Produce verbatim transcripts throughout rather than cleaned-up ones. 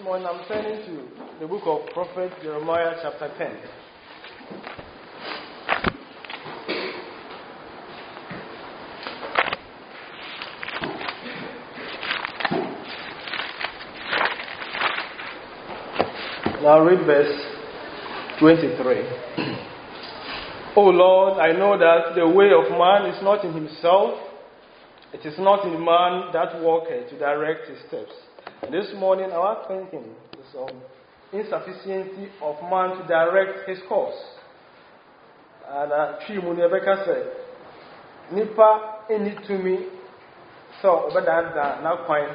Morning, I'm turning to the book of Prophet Jeremiah, chapter ten. And I'll read verse twenty-three. O Lord, I know that the way of man is not in himself. It is not in man that walketh to direct his steps. And this morning, our thinking is on insufficiency of man to direct his course. And Chimuni Rebecca said, Nipa any to me, so obeda da na kwan.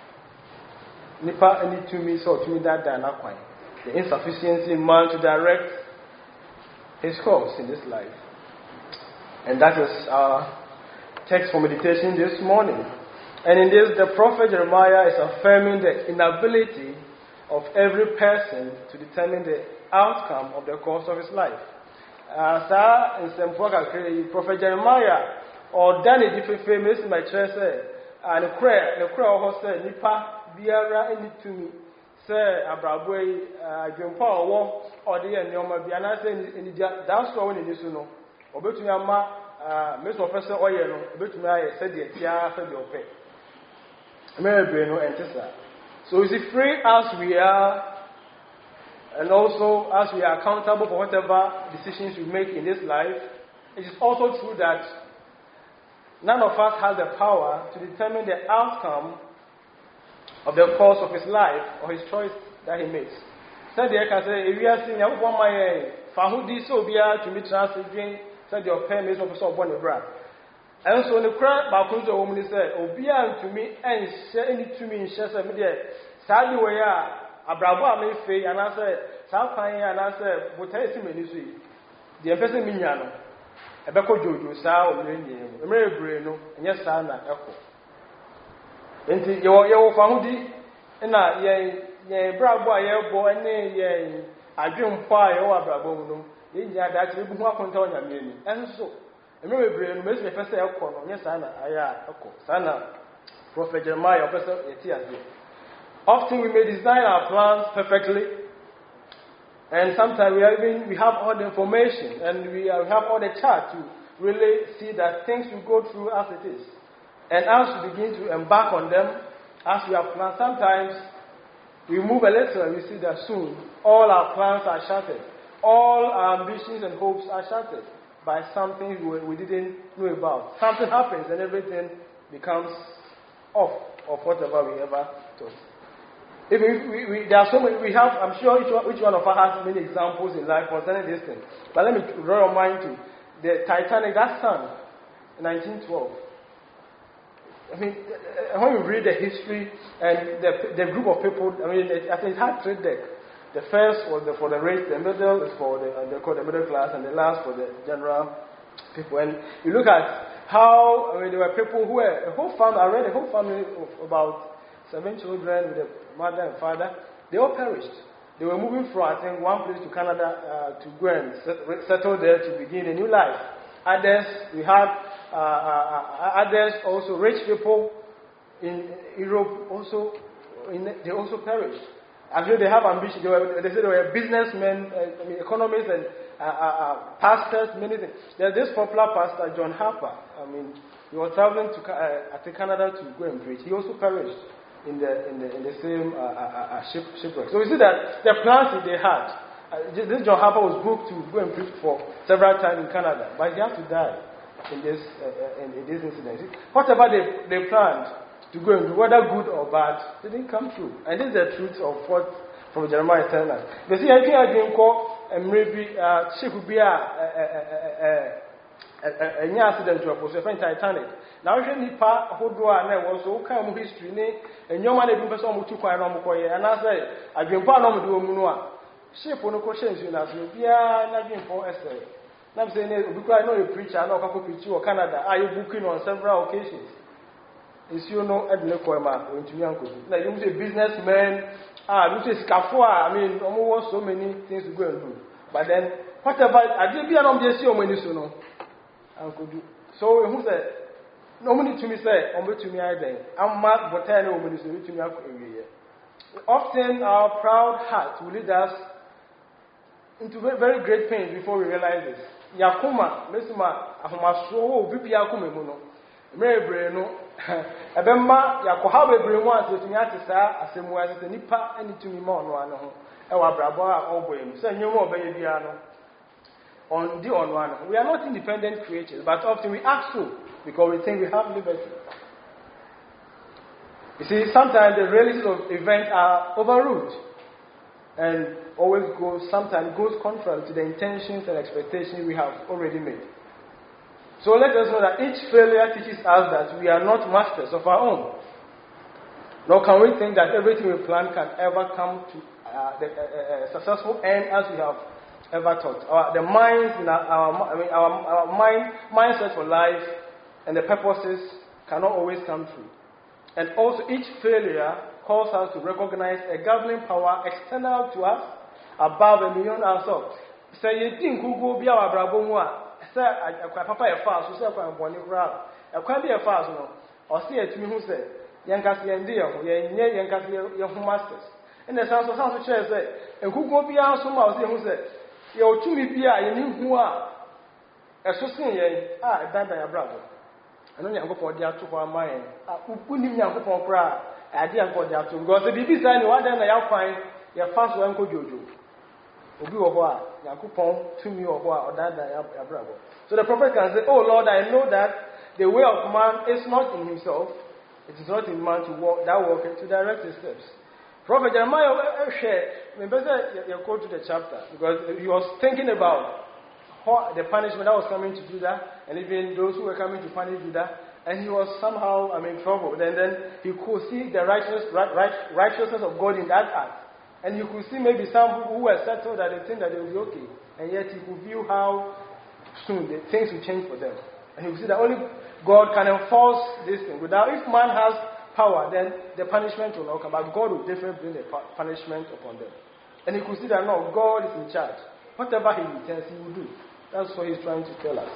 Nipa any to me, so to me that da na kwan. The insufficiency in man to direct his course in this life. And that is our text for meditation this morning. And in this, the prophet Jeremiah is affirming the inability of every person to determine the outcome of the course of his life. Sir, in some prophet Jeremiah, or Danny different famous in my church, and the prayer, the prayer also said, Nipa, biara, any to me, say, Abrabwe, Jumpa, or the end, Yoma, Biana, and that's all in this, no, or between Yama. Uh, Miss Professor Oyeno, but me I said the Tia for the Ope. Maybe no antissa. So is it free as we are, and also as we are accountable for whatever decisions we make in this life? It is also true that none of us has the power to determine the outcome of the course of his life or his choice that he makes. So the can say, if we are seeing one my Fahudi so be to me translating. Said your parents of born a bra. And so the crowd back to the woman said, Obia to me and share any to me in shares of media. Sadly, we are a bravo may fay, and I said, South Pine, and I said, what I see me, the empress Mignano, a Beko Jojo, Sao, a Mary Breno, and yes, Sana, Echo. And your family, and I, ye, bravo, ye, boy, and ye, I dream fire or bravo. In the that we will control your meaning. And so, I remember brain, Miss Professor Elcon, yes, Anna, I am Sana, Prophet Jeremiah, Professor Etias. Often we may design our plans perfectly, and sometimes we even we have all the information and we have all the chart to really see that things will go through as it is. And as we begin to embark on them, as we have planned, sometimes we move a little and we see that soon all our plans are shattered. All our ambitions and hopes are shattered by something we, we didn't know about. Something happens and everything becomes off of whatever we ever thought. If we, we, we, there are so many, we have, I'm sure each one, each one of us has many examples in life concerning this thing. But let me draw your mind to the Titanic, that sank in nineteen twelve. I mean, when you read the history and the, the group of people, I mean, I think it had three decks. The first was the, for the rich, the middle is for the, uh, they call the middle class, and the last for the general people. And you look at how, I mean, there were people who were, a whole family, I read a whole family of about seven children with a mother and father, they all perished. They were moving from, I think, one place to Canada uh, to go and set, settle there to begin a new life. Others, we had uh, uh, others also, rich people in Europe also, in, they also perished. Actually, they have ambition. They, were, they said they were businessmen, uh, I mean, economists, and uh, uh, uh, pastors, many things. There's this popular pastor, John Harper. I mean, he was traveling to uh, to Canada to go and preach. He also perished in the in the in the same uh, uh, uh, ship, shipwreck. So we see that the plans that they had. Uh, this John Harper was booked to go and preach for several times in Canada, but he had to die in this uh, in, in this incident. Whatever they they planned to go and do, whether good or bad, they didn't come true. And this is the truth of what from Jeremiah is telling us. But see, I think I didn't call and maybe ship would be a a new accident to a person Titanic. Now, if you part who do I know was all kind of history, and your money do person who took quite a number, and I say, I've been part of the Munua. Ship on the questions you ask me, yeah, nothing for essay. I'm saying, because I know a preacher, I know a couple of or Canada, are you booking on several occasions? Is you know Edna Koema going to Yanko. Now you say businessmen, ah, you say scaffold, I mean, almost so many things to go and do. But then, whatever, I didn't be an obvious so many soon. Uncle do. So, who said, no money to me say, on to me either. I'm mad, but I know when you say to me every year. Often our proud heart will lead us into very, very great pain before we realize this. Yakuma, mesuma, ahumaswo, vipi yakuma muno. Mebre no, ebemma yakoha bebre mu asetumi atesa asemu asese nipa anitumi ma ono ano ho. E wa brabo a oboyem. So nyom obeye bia no. On the on one. We are not independent creatures, but often we act so because we think we have liberty. You see, sometimes the realities of events are overruled and always goes, sometimes goes contrary to the intentions and expectations we have already made. So let us know that each failure teaches us that we are not masters of our own. Nor can we think that everything we plan can ever come to uh, the uh, uh, successful end as we have ever thought. Our, the minds in our, our, I mean, our, our mind, mindset for life and the purposes cannot always come true. And also each failure calls us to recognize a governing power external to us, above and beyond ourselves. Say you think who go be our brabo moi, say I papa a fast, who say I'm born in crowd. I can't be a fast no. Or see it to me who say, Yankasi and dear, ye Yankasi your masters. And the sounds of sounds of chairs say, and who go be our so much, who say, you to me be a new who are. As so soon ye, ah, bad by a brother. I know you go for the two for mine. Who need you for cry? I didn't go there to because the B B sign one day I find your fast one go jojo. Obi owa, Yakupon, to me or that I bravo. So the prophet can say, oh Lord, I know that the way of man is not in himself, it is not in man to walk that walk to direct his steps. Prophet Jeremiah share, maybe you go to the chapter because he was thinking about the punishment that was coming to Judah, and even those who were coming to punish Judah, and he was somehow, I mean, troubled. And then he could see the righteous, right, right, righteousness of God in that act, and you could see maybe some people who were settled that they think that they will be okay, and yet he could view how soon the things will change for them, and he could see that only God can enforce this thing. Without, if man has power, then the punishment will not come, but God will definitely bring the punishment upon them. And he could see that no, God is in charge. Whatever he intends, he will do. That's what he's trying to tell us.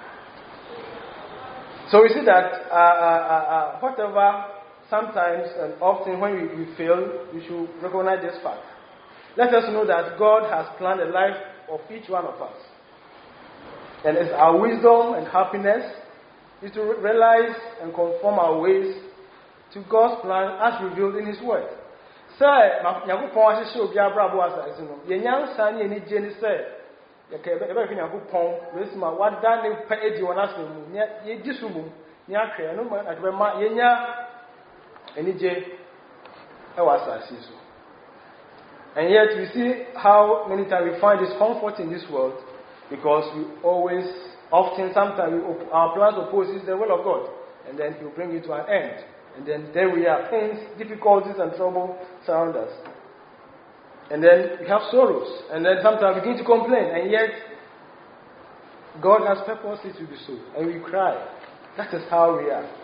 So we see that uh, uh, uh, whatever, sometimes and often when we, we fail, we should recognize this fact. Let us know that God has planned the life of each one of us. And it's our wisdom and happiness is to realize and conform our ways to God's plan as revealed in his word. Say, Yakupon show Biabra Boasa, you know, the young any Jenny said, everything I could pong, Risma, what done they pay you on us, ye disumum, Yaka, no man at Rema, Yenya, and J. Awasa, so. And yet we see how many times we find this comfort in this world because we always, often, sometimes we, our plans opposes the will of God, and then He will bring it to an end. And then there we have pains, difficulties, and trouble surround us. And then we have sorrows. And then sometimes we begin to complain. And yet, God has purposed it to be so. And we cry. That is how we are.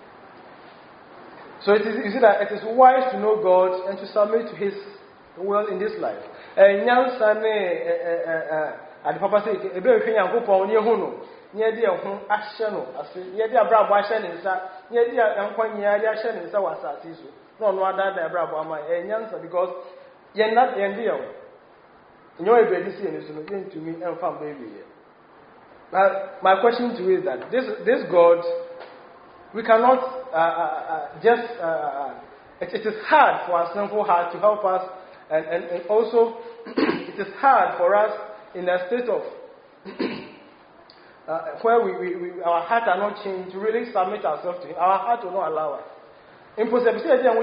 So it is, you see that it is wise to know God and to submit to His will in this life. And Papa said, a very thing I hope on your hono. Near the home, Ashano, I say, near the Abraham, Ashan, near the Uncle Ashan, and so was that. No, no, that Abraham, and Yansa, because you're not the end. You know, if you see anything to me and from baby. But my question to you is that this, this God, we cannot uh, uh, just, uh, it, it is hard for our sinful heart to help us, and, and, and also it is hard for us in a state of Uh, where we, we, we, our heart are not changed to really submit ourselves to Him. Our heart will not allow us. Impossible.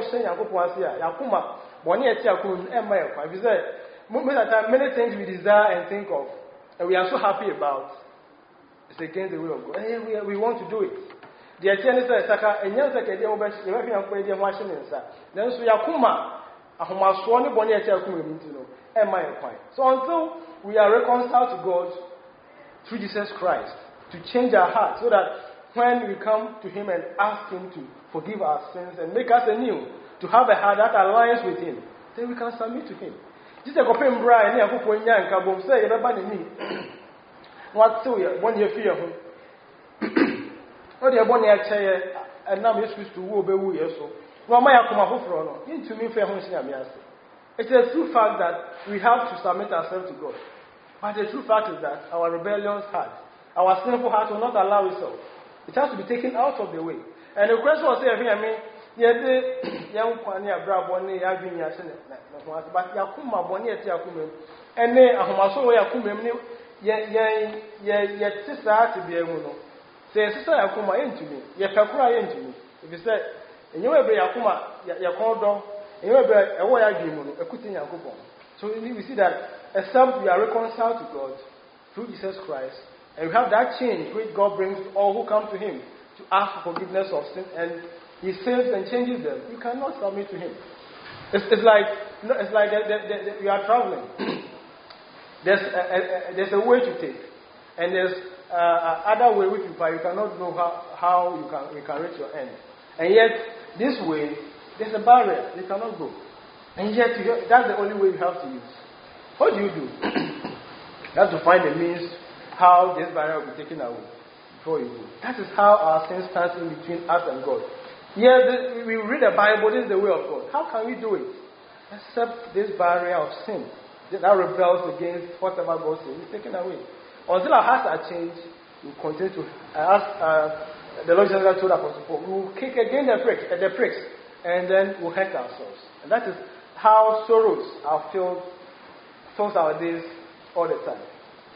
Many things we desire and think of, and we are so happy about, it's against the will of God. And we, we want to do it. The attorney says, "Saka, and yes, I can do best. You have been afraid of watching it, sir." Then so Yakuma, I have my swan bonny at Yakum, you know, and my point. So until we are reconciled to God through Jesus Christ, to change our hearts so that when we come to Him and ask Him to forgive our sins and make us anew, to have a heart that aligns with Him, then we can submit to Him. Just a copy of Brian, I hope when young Kabum say, you're about me. What so you one year fear of him? What do you want to say? And now you're supposed to woo, be woo, so. No maya kuma hofro no. Into me fair honsi amiase. It's a true fact that we have to submit ourselves to God. But the true fact is that our rebellious heart, our sinful heart will not allow itself. It has to be taken out of the way. And the question was saying, I mean, yeah, young Kwani Abra Bonnie, I've been yassin, but Yakuma Bonnie at Yakum, and then Ahomaso Yakum, yet sister to be a woman. Say, sister Yakuma into me, yet Kakura into me. If you say, and you will be Yakuma, Yakondo, and you will be a way I dream, a cutting Yakupon. So we see that except we are reconciled to God through Jesus Christ, and we have that change which God brings to all who come to Him to ask for forgiveness of sin, and He saves and changes them. You cannot submit to Him. It's, it's like it's like the, the, the, the, you are traveling. there's a, a, there's a way to take, and there's uh, other way which you, you cannot know how, how you can you can reach your end. And yet this way there's a barrier you cannot go, and yet you, that's the only way you have to use. What do you do? You have to find a means how this barrier will be taken away before you go. That is how our sin stands in between us and God. Yeah, this, we read the Bible, this is the way of God. How can we do it? Except this barrier of sin that rebels against whatever God says is taken away. Until our hearts are changed, we will continue to ask uh, the Lord Jesus told Apostle Paul, we will kick against the pricks, uh, the pricks and then we'll hurt ourselves. And that is how sorrows are filled, fills our days all the time.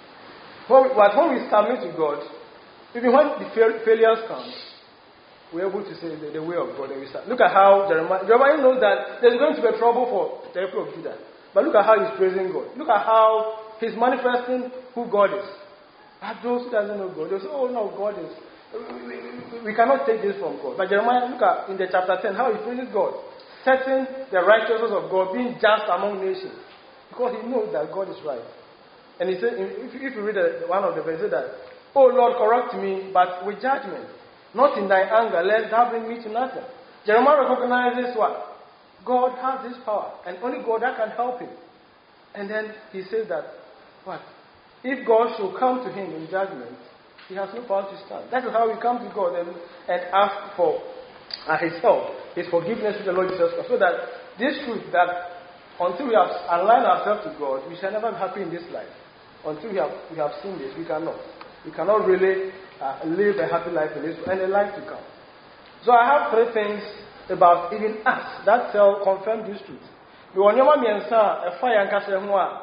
But when we submit to God, even when the failures come, we're able to say the, the way of God. Look at how Jeremiah, Jeremiah knows that there's going to be trouble for the people of Judah. But look at how he's praising God. Look at how he's manifesting who God is. And those who doesn't know God, they'll say, oh no, God is. We, we, we cannot take this from God. But Jeremiah, look at in the chapter ten, how he praises God. Setting the righteousness of God, being just among nations. Because he knows that God is right. And he said, if, if you read the, one of the verses, that, oh Lord, correct me, but with judgment. Not in thy anger, lest thou bring me to nothing. Jeremiah recognizes what? God has this power, and only God that can help him. And then he says that, what? If God should come to him in judgment, he has no power to stand. That is how we come to God and, and ask for uh, his help, his forgiveness with the Lord Jesus Christ. So that this truth that until we have aligned ourselves to God, we shall never be happy in this life. Until we have, we have seen this, we cannot. We cannot really uh, live a happy life in this and a life to come. So I have three things about even us that tell, confirm this truth. The one you want me and a fire and castle,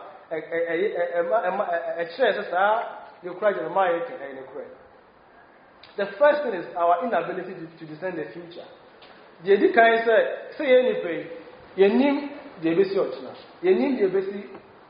a chest, you cry to the mind and a cry. The first thing is our inability to, to discern the future. The Edika say, say anything, you name the basic option, you name the basic.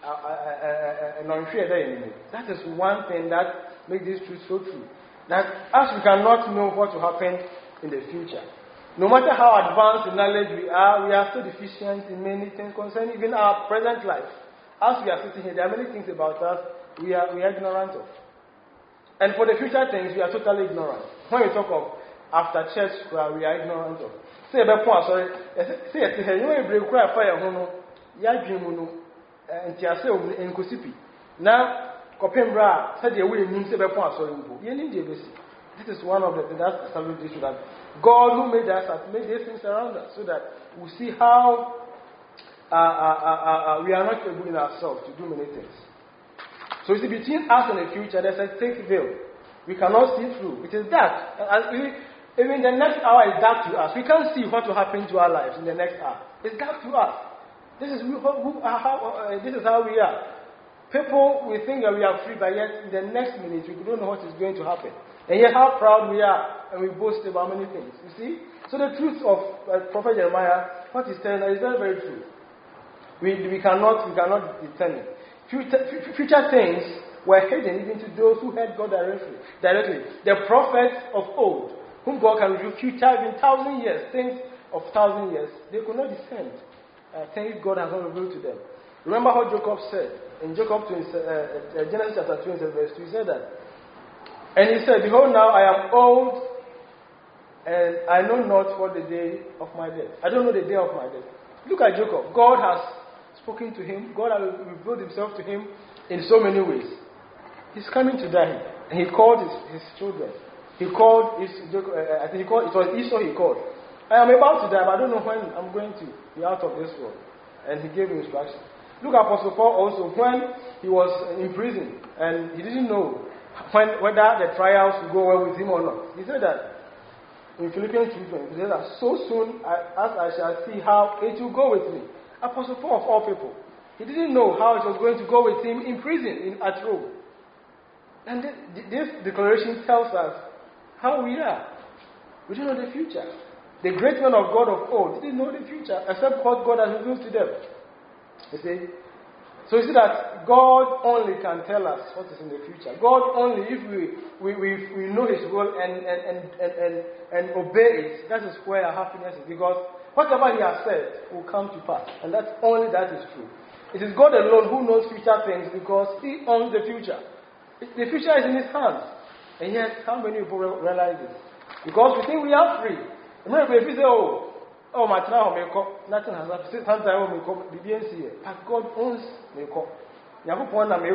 That is one thing that makes this truth so true. That as we cannot know what will happen in the future, no matter how advanced in knowledge we are, we are still deficient in many things concerning even our present life. As we are sitting here, there are many things about us we are, we are ignorant of. And for the future things, we are totally ignorant. When we talk of after church, we are ignorant of. Say, sorry, say, you will break fire, you and Tiasel in Kusipi. Now, Copembra said the way means a point so impo. You need the basic. This is one of the that's established issue that God who made us has made these things around us so that we see how uh, uh, uh, uh, we are not able in ourselves to do many things. So you see, between us and the future, there's a thick veil. We cannot see through. It is dark. As we, even the next hour is dark to us. We can't see what will happen to our lives in the next hour. It's dark to us. This is who, who, how, uh, this is how we are. People, we think that we are free, but yet in the next minute, we don't know what is going to happen. And yet how proud we are, and we boast about many things. You see? So the truth of uh, Prophet Jeremiah, what he's telling us is very, very true. We, we cannot, we cannot determine. Future, future things were hidden even to those who heard God directly. directly. The prophets of old, whom God can reveal future in thousand years, things of thousand years, they could not discern. Uh, things God has not revealed to them. Remember how Jacob said in Jacob twenty, uh, uh, Genesis chapter twenty, verse two. He said that, and he said, "Behold, now I am old, and I know not what the day of my death. I don't know the day of my death." Look at Jacob. God has spoken to him. God has revealed Himself to him in so many ways. He's coming to die, and he called his, his children. He called his. Uh, I think he called. It was Esau. He called. I am about to die, but I don't know when I'm going to be out of this world. And he gave instructions. Look at Apostle Paul also, when he was in prison, and he didn't know when, whether the trials would go well with him or not. He said that in Philippians two twenty, he said that so soon as I shall see how it will go with me. Apostle Paul of all people, he didn't know how it was going to go with him in prison in, at Rome. And this, this declaration tells us how we are. We don't know the future. The great men of God of old didn't know the future except what God has revealed to them. You see? So you see that God only can tell us what is in the future. God only, if we we, we, we know His will and and, and, and, and and obey it, that is where our happiness is. Because whatever He has said will come to pass. And that's only that is true. It is God alone who knows future things because He owns the future. The future is in His hands. And yet, how many people realize this? Because we think we are free. Remember, if you say, oh, oh, my child may come, nothing has happened. Sometimes I may come, the B N C. But God owns may come. Have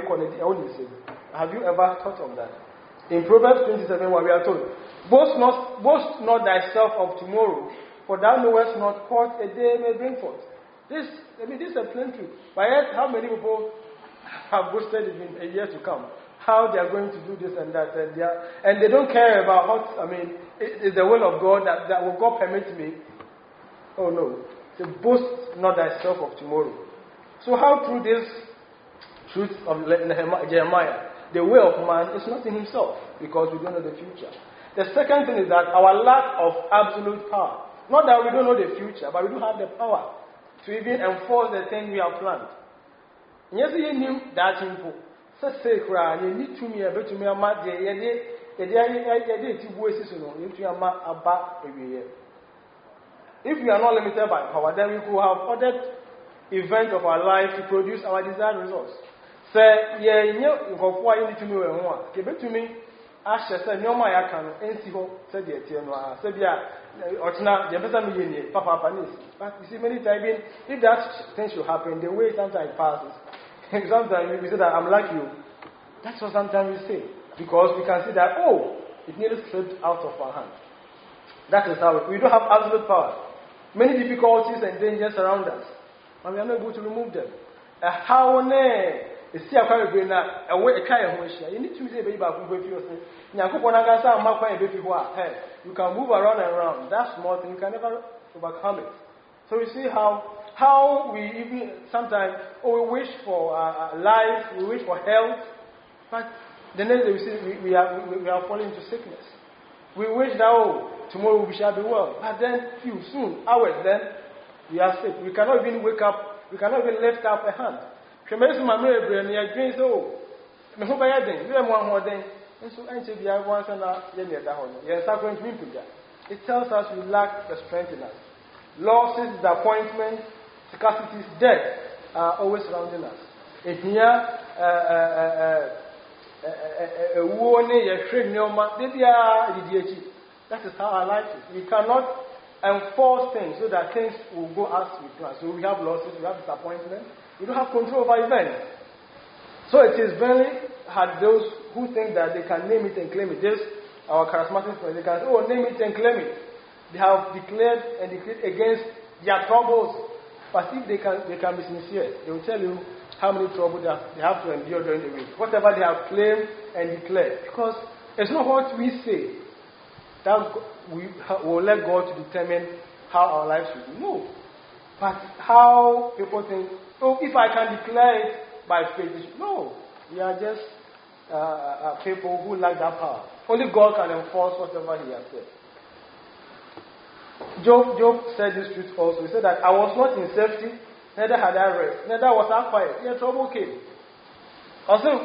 you ever thought of that? In Proverbs twenty-seven, where we are told, boast not, boast not thyself of tomorrow, for thou knowest not what a day may bring forth. This, I mean, this is a plain truth. But yet, how many people have boasted in a year to come? How they are going to do this and that, and they, are, and they don't care about what, I mean, it is the will of God that, that will God permit me. Oh no. So boast not thyself of tomorrow. So how through this truth of Jeremiah, the way of man is not in himself, because we don't know the future. The second thing is that our lack of absolute power. Not that we don't know the future, but we don't have the power to even enforce the thing we have planned. Yes, you knew that info. Say cry, you need to me a bit to me a mat, the idea, the idea to voices, you know, into a mat about every year. If we are not limited by power, then we could have other events of our life to produce our desired results. Say, yeah, you know, why you need to me when one. Give it to me. Asha said, no, my account, and see who said the Tiano, said, yeah, or not, the person million, Papa Panis. But you see, many times, if that thing should happen, the way sometimes passes. Sometimes we say that I'm like you. That's what sometimes we say. Because we can see that, oh, it nearly slipped out of our hand. That is how we don't have absolute power. Many difficulties and dangers surround us. And we are not able to remove them. How ne is see a kind of brain a way a kind of wish. You need to say baby back with you. You can move around and around. That small thing, you can never overcome it. So you see how How we even sometimes, oh, we wish for uh, life, we wish for health, but the next day we see we, we, are, we, we are falling into sickness. We wish that, oh, tomorrow we shall be well, but then few, soon, hours, then we are sick. We cannot even wake up, we cannot even lift up a hand. Oh, it tells us we lack the strength in us. Losses, disappointment, scarcity, death are always surrounding us. And here, that is how our life is. We cannot enforce things so that things will go as we plan. So we have losses, we have disappointment, we don't have control over events. So it is very hard those who think that they can name it and claim it. This, our charismatic friends, they can say, oh, name it and claim it. They have declared and declared against their troubles. But if they can, they can be sincere. They will tell you how many troubles they have to endure during the week. Whatever they have claimed and declared. Because it's not what we say that we will let God to determine how our lives should be. No. But how people think, oh, if I can declare it by faith. No. We are just uh, uh, people who lack that power. Only God can enforce whatever He has said. Job, Job said this truth also. He said that I was not in safety, neither had I rest, neither was I quiet. Yet trouble came. Also,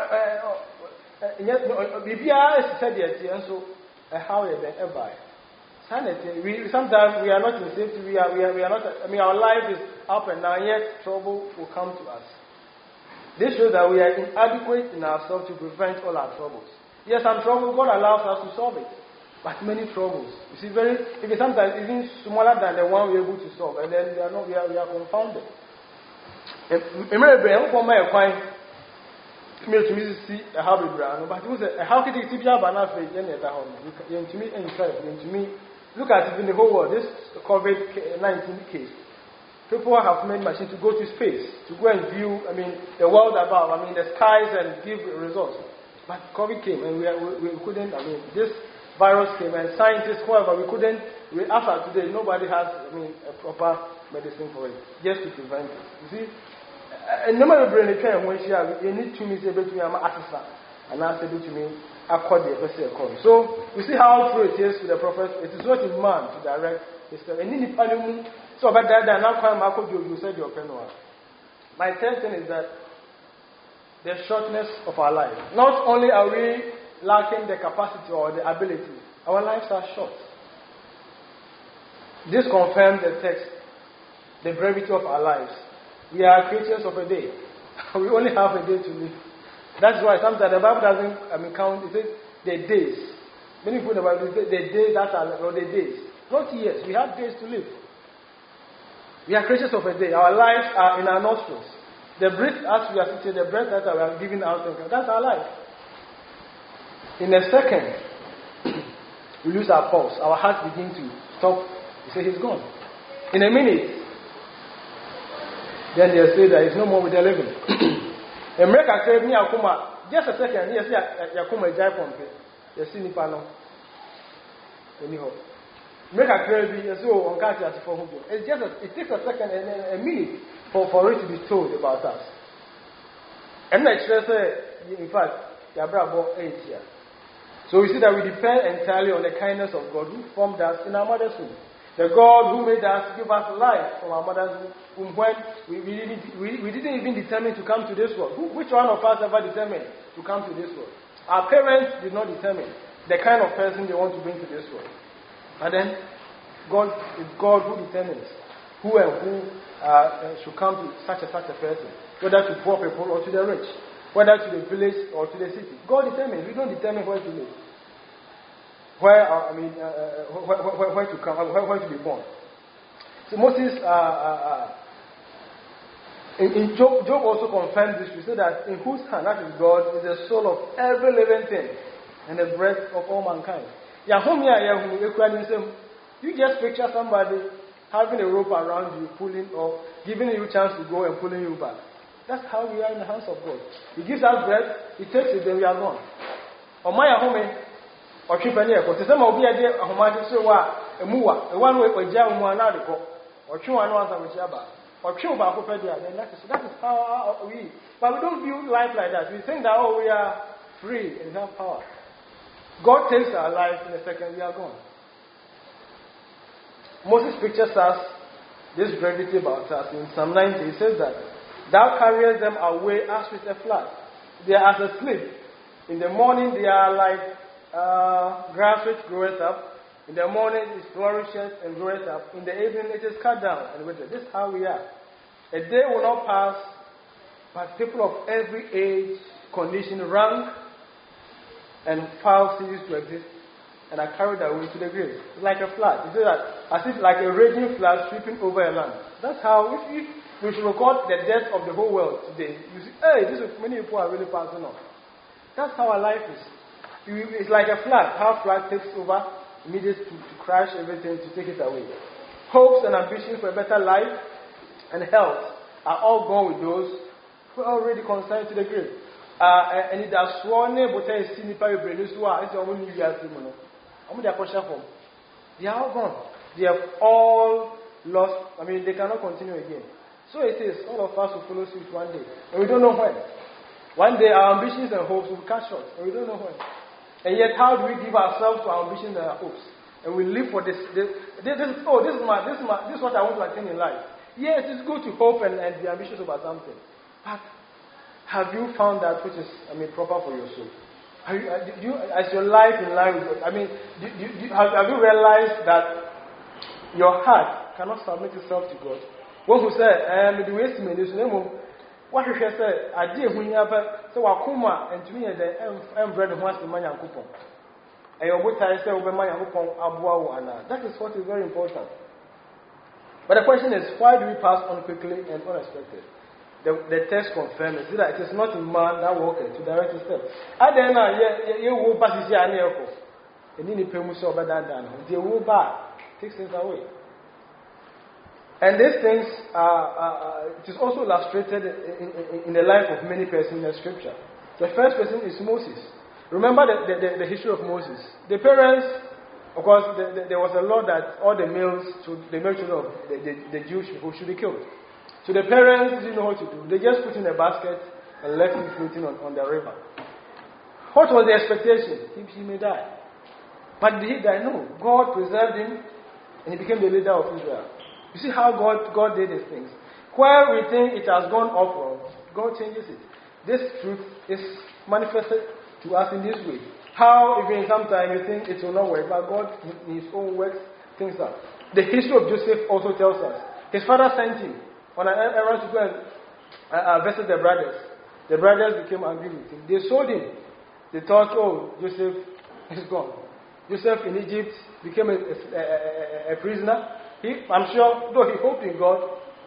Bibia said yet, and so how you then ever. Sanity. We sometimes we are not in safety. We are we are we are not. I mean, our life is up and down. Yet trouble will come to us. This shows that we are inadequate in ourselves to prevent all our troubles. Yes, some trouble God allows us to solve it. But many troubles. You see, very if it's sometimes even smaller than the one we're able to solve, and then we are not we are we are confounded. Remember, I'm for my coin. Me to me see a habit brand, but it was a how could it be a banana for any other home? You to me and try to me Look at it in the whole world. This COVID nineteen case. People have made machines to go to space, to go and view, I mean, the world above, I mean, the skies and give results. But COVID came and we, we, we couldn't, I mean, this virus came and scientists, however, we couldn't, we, after today, nobody has, I mean, a proper medicine for it, just to prevent it. You see, and no matter when you need to miss able to be an assistant, and ask able to me, accord the person according. So, we see how true it is to the prophet. It is not in man to direct his and in the so about that, now come Marco, you said your pen. My third thing is that the shortness of our life. Not only are we lacking the capacity or the ability, our lives are short. This confirms the text, the brevity of our lives. We are creatures of a day. We only have a day to live. That's why sometimes the Bible doesn't I mean, count, it says the days. Many people in the Bible say the days that are, or the days. Not years, we have days to live. We are creatures of a day. Our lives are in our nostrils. The breath as we are sitting, the breath that we are giving out, that's our life. In a second, we lose our pulse. Our heart begins to stop. We say he's gone. In a minute, then they say that he's no more with the living. America said, "Me akuma." Just a second. Yes, yakuma jai pompe. You see nipa no. Anyhow. Make a crazy, so on catch as for who. It's just a, it takes a second and a minute for, for it to be told about us. And next say, in fact, Yabrabo eight years. So we see that we depend entirely on the kindness of God who formed us in our mother's womb. The God who made us give us life from our mother's womb when we, we, didn't, we, we didn't even determine to come to this world. Who, which one of us ever determined to come to this world? Our parents did not determine the kind of person they want to bring to this world. And then, God is God who determines who and who uh, should come to such and such a person, whether to poor people or to the rich, whether to the village or to the city. God determines. We don't determine where to live, where uh, I mean, uh, where, where, where to come, where, where to be born. So Moses, uh, uh, uh, in, in Job, Job also confirmed this. We say that in whose hand, that is God, is the soul of every living thing and the breath of all mankind. You just picture somebody having a rope around you, pulling or giving you a chance to go and pulling you back. That's how we are in the hands of God. He gives us breath, He takes it, then we are gone. Or my home, or Chipania, because some of you are there, or my so a mua, a one way or jam one article, or two one ones with Jabba, or two Bacopedia, then that is, that is how we. But we don't view life like that. We think that, oh, we are free and have power. God takes our life in a second, we are gone. Moses pictures us, this brevity about us. In Psalm ninety, he says that, Thou carriest them away as with a flood. They are as asleep. In the morning they are like uh, grass which groweth up. In the morning it flourishes and groweth up. In the evening it is cut down and withered. This is how we are. A day will not pass, but people of every age, condition, rank, and file cease to exist and are carried away to the grave. It's like a flood. You see that? As if like a raging flood sweeping over a land. That's how, if, if we should record the death of the whole world today, you see, hey, this is, many people are really passing on. That's how our life is. It's like a flood. How flood takes over, immediately to, to crash everything, to take it away. Hopes and ambitions for a better life and health are all gone with those who are already consigned to the grave. Uh, and it has sworn but I see Nipa Brenusua, it's only New Year's Day. I'm their portion form. They are all gone. They have all lost. I mean, they cannot continue again. So it is. All of us will follow suit one day. And we don't know when. One day our ambitions and hopes will cut short. And we don't know when. And yet, how do we give ourselves to our ambitions and our hopes? And we live for this. This, this, this oh, this is, my, this, is my, this is what I want to attain in life. Yes, it's good to hope and, and be ambitious about something. But have you found that which is, I mean, proper for your soul? Are you, are, do you, as your life in line with God? I mean, do, do, do, have, have you realized that your heart cannot submit itself to God? One who said, "I am the waste me this name." What he said, "I did when you have so Wakuma and to me the M bread wants the man coupon." And your boy said, "Over my coupon abuawa." That is what is very important. But the question is, why do we pass on quickly and unexpected? The, the text confirms it, that it is not in man that walketh to direct his steps. I then, you will pass this year. And in the Pemuso over that done. They will back, takes things away. And these things are, are, it is also illustrated in, in, in the life of many persons in the scripture. The first person is Moses. Remember the, the, the, the history of Moses. The parents, of course, the, the, there was a law that all the males, should, the male children of the, the, the Jewish people should be killed. So the parents didn't know what to do. They just put in a basket and left him floating on, on the river. What was the expectation? He, he may die. But did he die? No. God preserved him and he became the leader of Israel. You see how God, God did these things. Where we think it has gone upward, God changes it. This truth is manifested to us in this way. How, even sometimes you think it will not work, but God, in His own works, things out. The history of Joseph also tells us. His father sent him on an errand to go and uh, visit the brothers. The brothers became angry with him. They sold him. They thought, oh, Joseph is gone. Joseph in Egypt became a, a, a, a prisoner. He, I'm sure, though he hoped in God,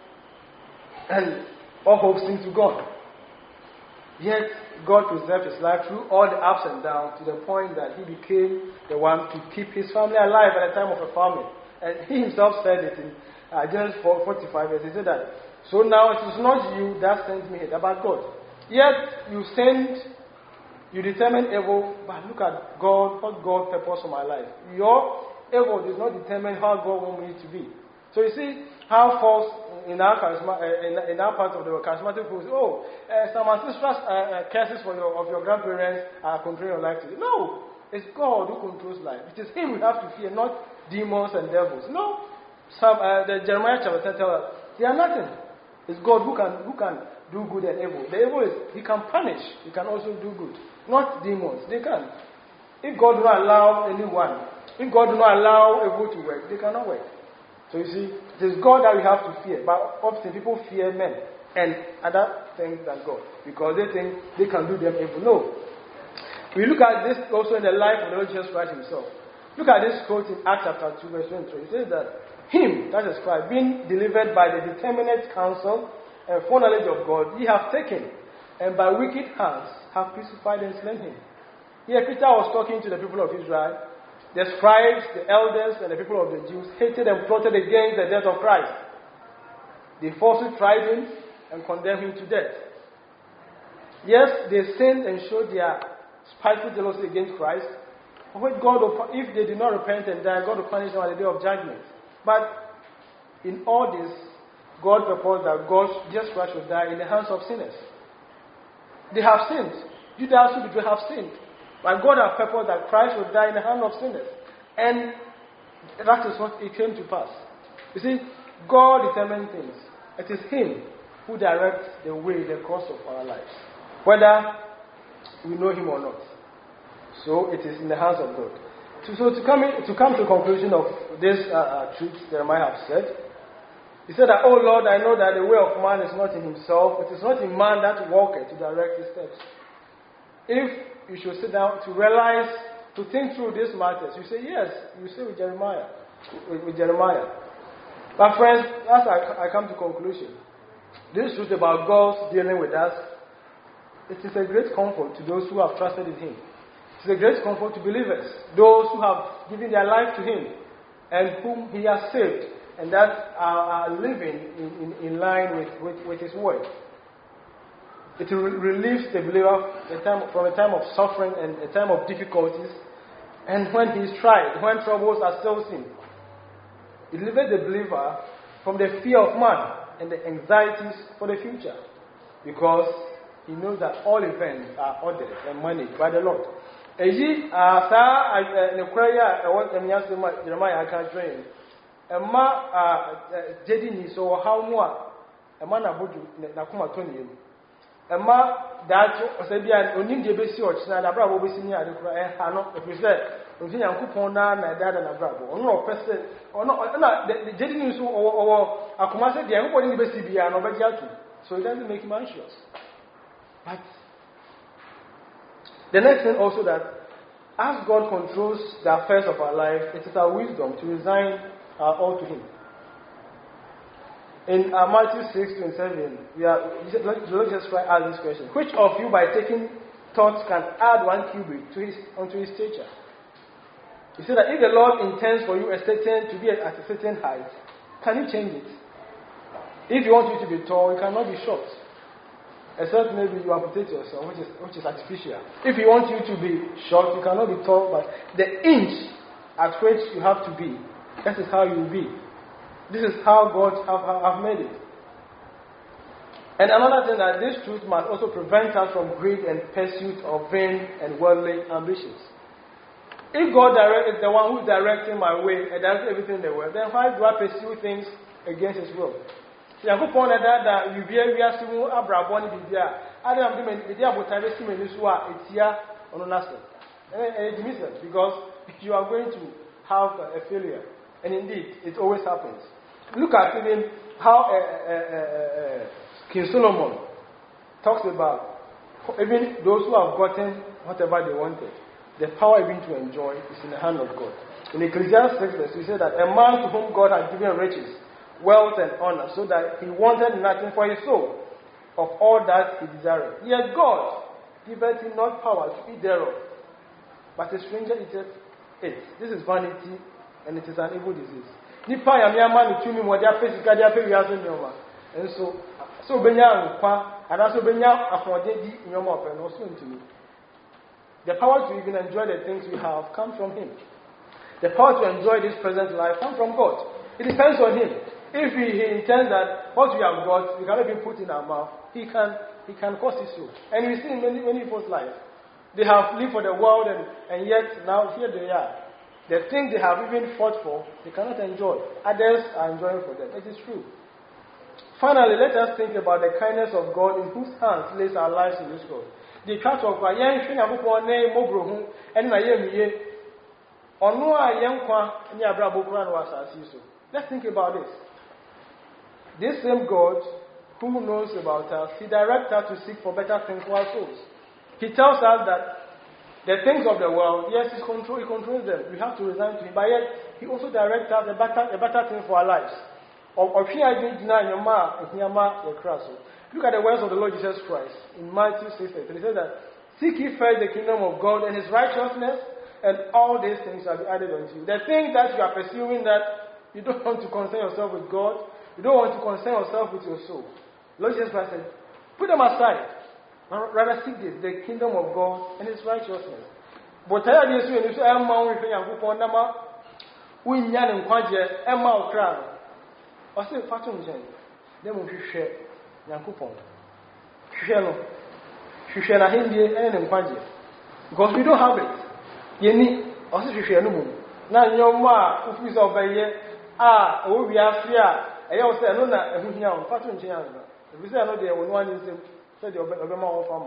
and all hope seemed to God. Yet, God preserved his life through all the ups and downs to the point that he became the one to keep his family alive at the time of a famine. And he himself said it in uh, Genesis forty-five, verse. He said that, so now it is not you that sends me here, but God. Yet, you send, you determine evil, but look at God, what God purpose for my life. Your evil does not determine how God wants me to be. So you see how false in our charisma, uh, in, in our part of the charismatic people say, oh, uh, some ancestral uh, uh, curses for your, of your grandparents are controlling your life today. No, it's God who controls life. It is Him we have to fear, not demons and devils. No, some uh, the Jeremiah chapter ten tells us they are nothing. It's God who can who can do good and evil. The evil is He can punish. He can also do good. Not demons. They can. If God will not allow anyone. If God do not allow evil to work, they cannot work. So you see, it is God that we have to fear. But often people fear men and other things than God because they think they can do them evil. No. We look at this also in the life of the Lord Jesus Christ Himself. Look at this quote in Acts chapter two, verse twenty-three. It says that Him, that is Christ, being delivered by the determinate counsel and foreknowledge of God, ye have taken, and by wicked hands have crucified and slain Him. Here Peter was talking to the people of Israel. The scribes, the elders, and the people of the Jews hated and plotted against the death of Christ. They falsely tried Him and condemned Him to death. Yes, they sinned and showed their spiteful jealousy against Christ. When God will, if they did not repent and die, God will punish them at the day of judgment. But in all this, God proposed that God, Jesus Christ, should die in the hands of sinners. They have sinned. Judas who betrayed have sinned. But God has purposed that Christ would die in the hand of sinners. And that is what it came to pass. You see, God determines things. It is Him who directs the way, the course of our lives. Whether we know Him or not. So it is in the hands of God. So, so to, come in, to come to the conclusion of this uh, uh, truth Jeremiah have said, he said that, oh Lord, I know that the way of man is not in himself. It is not in man that walketh to direct his steps. If you should sit down to realize, to think through these matters, you say yes, you say with Jeremiah, with, with Jeremiah. But friends, as I, I come to conclusion, this truth about God dealing with us, it is a great comfort to those who have trusted in Him. It is a great comfort to believers, those who have given their life to Him and whom He has saved, and that are, are living in, in, in line with, with, with His word. It relieves the believer a time, from a time of suffering and a time of difficulties, and when he is tried, when troubles assail him. It delivers the believer from the fear of man and the anxieties for the future, because he knows that all events are ordered and managed by the Lord. Eji asa ne kwaya e won emyase ma Jeremiah aka train emma jedi ni so how mu a emma na bodu na kuma to ne emma that osebia onim de besi ochina na bra bo besi ni ade kura e ha no e say onti Yankopon na na dada na bra bo ono opese ono na jedi ni so owo akoma se de Yankopon ni besi bia no be atu, so it doesn't make him anxious. But the next thing also, that as God controls the affairs of our life, it is our wisdom to resign uh, all to Him. In uh, Matthew six twenty-seven, we are, let, let just try ask this question: which of you, by taking thought, can add one cubit to his onto his stature? You see that if the Lord intends for you a certain to be at a certain height, can you change it? If you want you to be tall, you cannot be short. Except maybe you amputate yourself, which is which is artificial. If you want you to be short, you cannot be tall, but the inch at which you have to be, that is how you will be. This is how God have, have made it. And another thing, that this truth must also prevent us from greed and pursuit of vain and worldly ambitions. If God direct, is the one who is directing my way and does everything in the world, then why do I pursue things against His will? Yankopon na that you be a wiasimu abrabon bibia. Adam do me dey abotare si me nisu a etia ono nase. And it means because you are going to have a failure. And indeed, it always happens. Look at even how uh, uh, uh, uh, King Solomon talks about even those who have gotten whatever they wanted. The power even to enjoy is in the hand of God. In Ecclesiastes six verse, we say that a man to whom God has given riches, wealth and honor, so that he wanted nothing for his soul of all that he desired. Yet God giveth him not power to eat thereof, but a stranger eateth it. This is vanity, and it is an evil disease. Nipa ya miyama ni tumi mo dia physical dia pe wiaso nyoma. And so so benya nkwa and also benya afode di nyoma ope no so ntumi. The power to even enjoy the things we have comes from Him. The power to enjoy this present life comes from God. It depends on Him. If He, he intends that what we have got, we cannot be put in our mouth, He can He can cause it so. And we see in many, many people's lives, they have lived for the world and, and yet now here they are. The things they have even fought for, they cannot enjoy. Others are enjoying for them. It is true. Finally, let us think about the kindness of God in whose hands lays our lives in this world. The church of God, yen hwe Nyankopon na mobrohu en na yemiye ono a yenkwa ni abrabo kura no asasi so. Let's think about this. This same God who knows about us, He directs us to seek for better things for our souls. He tells us that the things of the world, yes, He control, He controls them. We have to resign to Him, but yet He also directs us a better, a better thing for our lives. Or if He has been denying your ma, Yama, your cross. Look at the words of the Lord Jesus Christ in Matthew six. He says that, seek ye first the kingdom of God and His righteousness, and all these things shall be added unto you. The things that you are pursuing that you don't want to concern yourself with God, you don't want to concern yourself with your soul. Lord Jesus Christ said, put them aside. Rather seek this, the kingdom of God and His righteousness. But I have you so I'm with Yankupon Nama, we yan and quadja, Emma crown. I say, Fatum Jen, then we share Yankupon. Shishelo. Shishela Hindi and quadja. Because we don't have it. Yeni, also Shishelo. Now, your ma, who is over here, ah, oh, we are fear. I also say, no, no, who's now, Fatum Jen. If we say, I know there was one is said the Obama or farmer.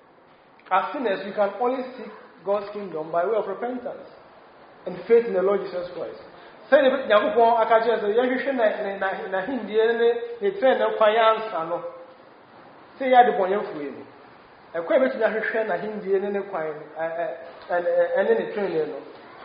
As sinners, we can only seek God's kingdom by way of repentance and faith in the Lord Jesus Christ. Say the Yankupon Akaja said, Yahishan na Hindi, they train no quiet and say, I had the point of you. A quite bit Yahishan na Hindi and then quiet and then a train.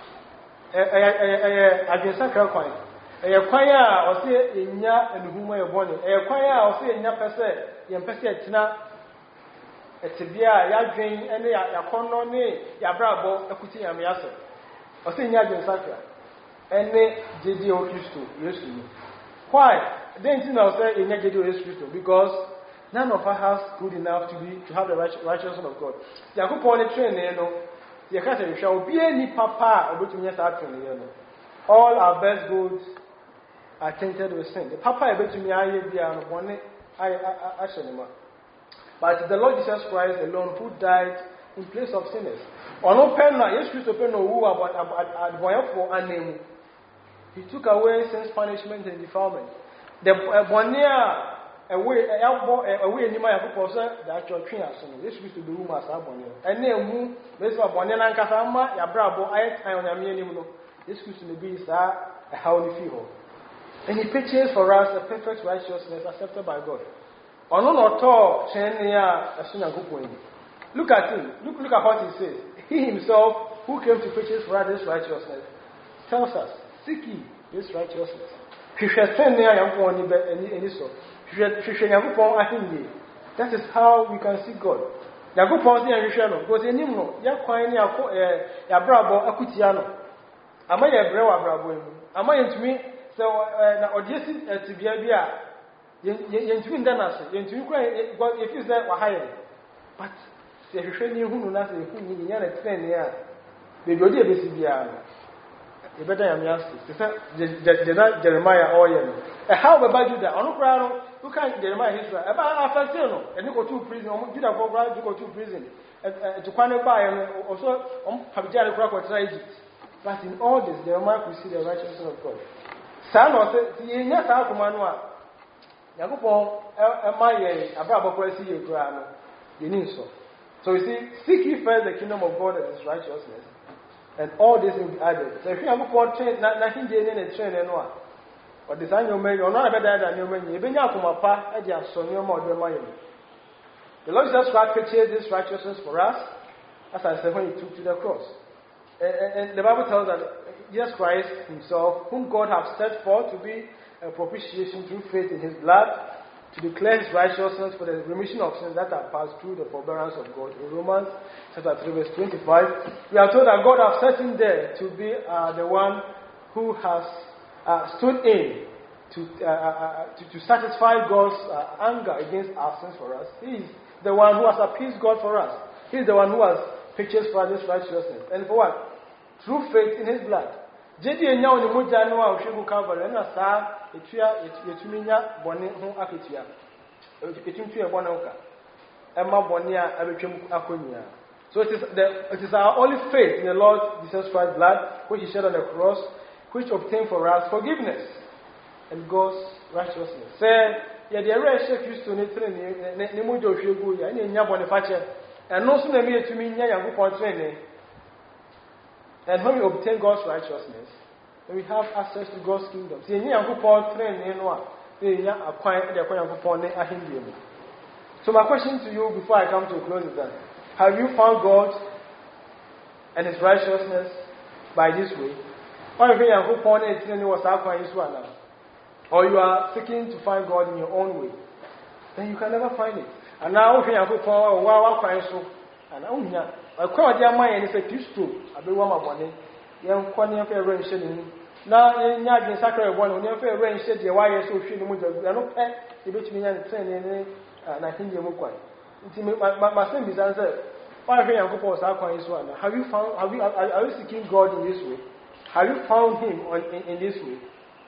I guess I can't quiet. A choir or say in ya and whom I born. A choir or say in ya per se, yan per se, tina, a tibia, ya drain, and ya corno, ya brabo, a cutie and yasso. Or say in ya sacra, and ne J D O Christo, yes to me. Why? Then you know, say in ya J D O Christo, because none of us has good enough to be to have the righteousness of God. Yakupon a train, you know, the Catholic shall be any papa, which means our train, you know. All our best goods are tainted with sin. The Papa I bet to me I one I actually but the Lord Jesus Christ alone who died in place of sinners. On no pen yes Christ open no who about about for a name. He took away sin's punishment and defilement. The bonia away away in my person the actual train as soon. Yes Christ to be room as a bonia. And then who this was bonia and kasama ya brabo I time on a minimum. This Christ to be a holy figure. And He purchased for us a perfect righteousness accepted by God. Look at him. Look, look at what he says. He Himself, who came to purchase for us this righteousness, tells us, seek ye this righteousness. That is how we can seek God. Because Am I a brewer bravo? Am I into me? So, or just to be a beer. Yentwin Danas, Yentwin, if you say, were hired. But if you train you who knows who you are at ten years, they go to B C B R. You better am asked, Jeremiah Oyen. How about you that? On Crown, who can't Jeremiah history? About after Tino, and you go to prison, did a program to go to prison, to quantify and also on Pabijana Crocodile Egypt. But in all this, Jeremiah could see the righteousness of God. Son of the yes, Alcomanua. Yakupo, Amaya, Abrabo Kwesi, Grano, you need so. So you see, seek ye first the kingdom of God and his righteousness, and all this will be added. So if you have a point, nothing getting a train and one. Or design your man, you're not a better than your man. You've been out from a path, and you have so no more than my. The Lord Jesus Christ purchased this righteousness for us, as I said when he took to the cross. And the Bible tells us that Jesus Christ himself, whom God has set forth to be a propitiation through faith in his blood, to declare his righteousness for the remission of sins that are passed through the forbearance of God. In Romans chapter three verse twenty-five, we are told that God has set him there to be uh, the one who has uh, stood in to, uh, uh, to, to satisfy God's uh, anger against our sins for us. He is the one who has appeased God for us. He is the one who has purchased for us this righteousness. And for what? Through faith in his blood. Jedi enya oni moja no a ohwegu Calvary na saa etua etuminya bone ho aketua. Etumtu e bone oka. Emma bone a abetwem akonya. So it is the it is our only faith in the Lord Jesus Christ's blood, which he shed on the cross, which obtained for us forgiveness and God's righteousness. Say, ya the rest Christo ne trene ne moja ohwegu ya na enya bone fache. And no so na me etumi nya Yankopon trene. And when we obtain God's righteousness, then we have access to God's kingdom. See, you have Paul train in one. So my question to you before I come to a close is that: have you found God and His righteousness by this way? Or if you have Paul train was now, or you are seeking to find God in your own way, then you can never find it. And now if you have Paul, wow, so and oh I call their mind and say, Christo, I be one of one. Young Quanian fair rain shedding. Now, in Yagin Sacred one, when you fair rain shed your wire so she moved. I don't pay the between and train and I think you're more. My same is answered. Why have you go is one? Have you found, have you, are you seeking God in this way? Have you found Him on, in, in this way?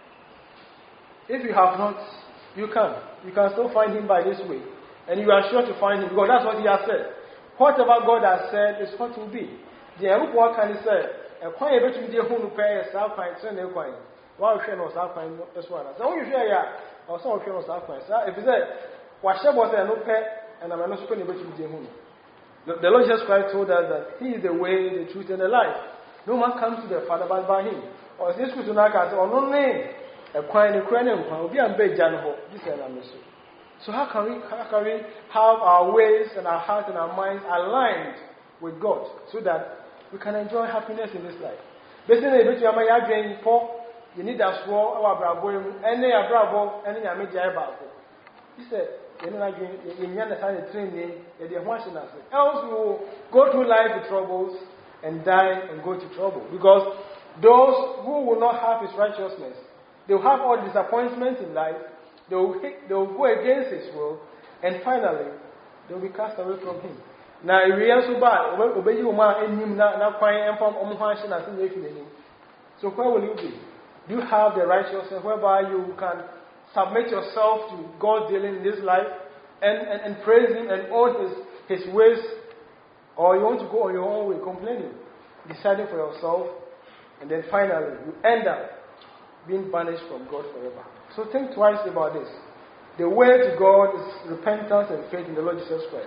If you have not, you can. You can still find Him by this way. And you are sure to find Him because that's what He has said. Whatever God has said is what will be. The Arupa can say, a coin able to be a home to pay a south pine, send a coin. While she knows south pine as well. So you share, or some of you know south pine. If you say, whatever was a no pay, and I'm not able to be a home. The Lord Jesus Christ told us that He is the way, the truth, and the life. No man comes to the Father but by Him. Or this was to Naka, or no name, a coin, a coin, will be a big Janho. This is an issue. So how can we how can we have our ways and our hearts and our minds aligned with God so that we can enjoy happiness in this life? Basically, if you are my drain poor, you need a swore our bravo, any a bravo, any a major bravo. He said, you know, you understand the training, you're watching us. Else you will go through life with troubles and die and go to trouble. Because those who will not have His righteousness, they will have all disappointments in life. They will, hit, they will go against His will, and finally, they will be cast away from Him. Now, if we are so bad, obey you, man, and him now crying and from Omuhanshin and saying, so where will you be? Do you have the righteousness whereby you can submit yourself to God's dealing in this life and, and, and praise Him and all His, His ways? Or you want to go on your own way, complaining, deciding for yourself, and then finally, you end up being banished from God forever. So think twice about this. The way to God is repentance and faith in the Lord Jesus Christ.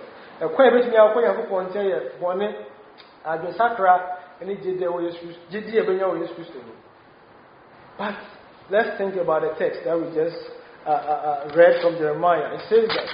But let's think about the text that we just uh, uh, read from Jeremiah. It says that,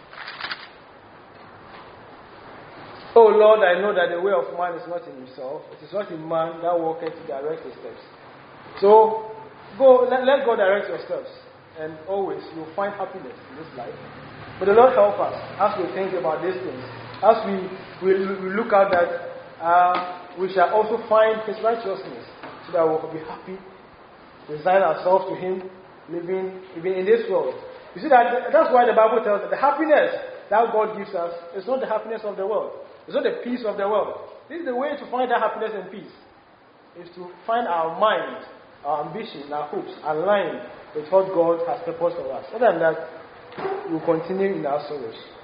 "Oh Lord, I know that the way of man is not in himself. It is not in man that walketh to direct his steps." So, Go, let, let God direct your steps, and always you'll find happiness in this life. But the Lord help us as we think about these things, as we, we, we look at that, uh, we shall also find His righteousness, so so that we'll be happy, resign ourselves to Him, living even in this world. You see that that's why the Bible tells us that the happiness that God gives us is not the happiness of the world. It's not the peace of the world. This is the way to find that happiness and peace. Is to find our mind, our ambition, our hopes aligned with what God has purposed for us. Other than that, we'll continue in our sorrows.